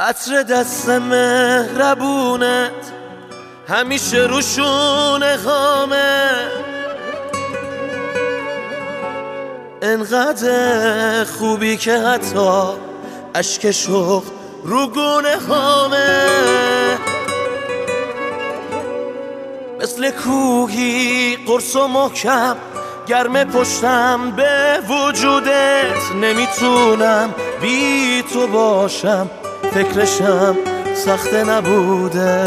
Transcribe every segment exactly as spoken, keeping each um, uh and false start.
عطر دست مهربونت همیشه روشونه خامه، انقدر خوبی که حتی اشک شوق رو گونه خامه. مثل کوهی قرص و محکم گرم پشتم به وجودت، نمیتونم بی تو باشم، فکرشم سخته نبودت.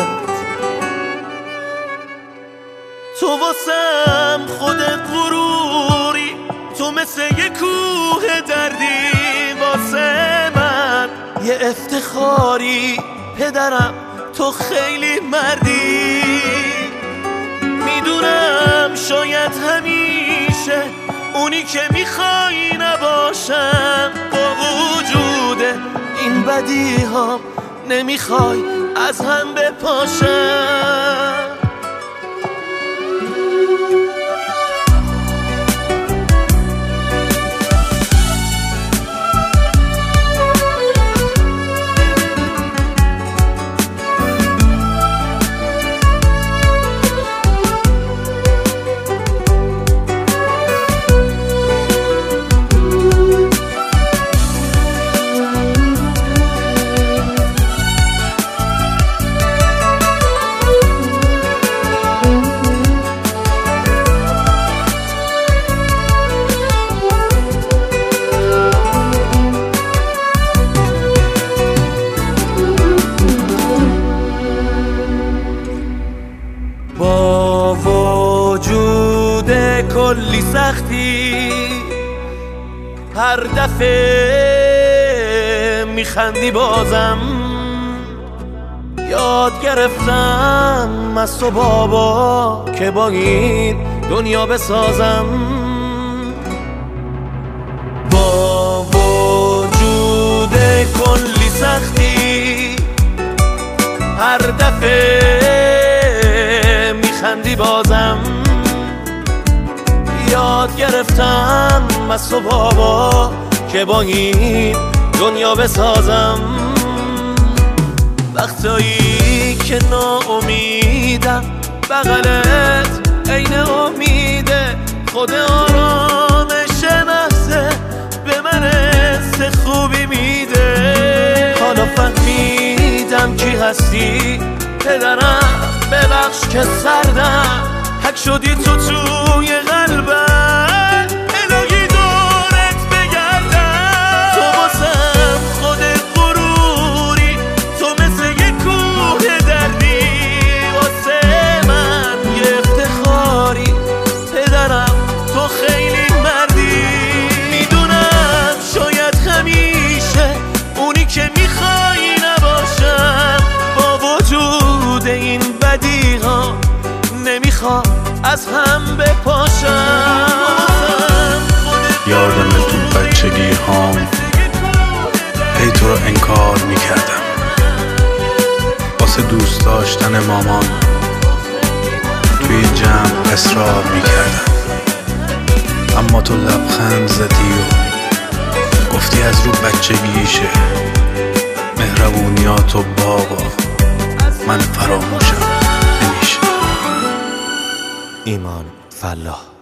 تو واسم خودت غروری، تو مثل یه کوه دردی واسه من یه افتخاری. پدرم تو خیلی مردی، میدونم شاید همیشه اونی که میخوای نباشم، با وجود این بدی ها نمیخوای از هم بپاشم. با وجود کلی سختی هر دفعه میخندی بازم، یاد گرفتم از تو بابا که با این دنیا بسازم. با وجود کلی سختی هر دفعه خندی بازم، یاد گرفتم از تو بابا که با این دنیا بسازم. وقتایی که ناامیدم بغلت عین امیده، خود آرامش نفسه به من حس خوبی میده. حالا فهمیدم کی هستی پدرم، ببخش که سردم حک شدی تو توی قلبم، الهی دورت بگردم. تو واسم خودت غروری، تو مثل یه کوه دردی واسه من یه افتخاری. پدرم تو خیلی مردی، میدونم شاید همیشه اونی که میخوای نباشم، با وجود این بدی ها نمیخوام از هم بپاشم. یادم تو بچگی هام هی تو رو انکار میکردم، واسه دوست داشتن مامان توی جمع اصرار میکردم، اما تو لبخند زدی و گفتی از رو بچگیشه، مهربونیاتو بابا من فراموشم نمیشه. ایمان فلاح.